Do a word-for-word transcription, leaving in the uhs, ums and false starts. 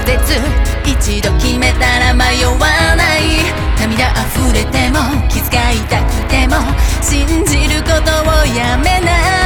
絶一度決めたら迷わない。涙溢れても気遣いたくても信じることをやめない。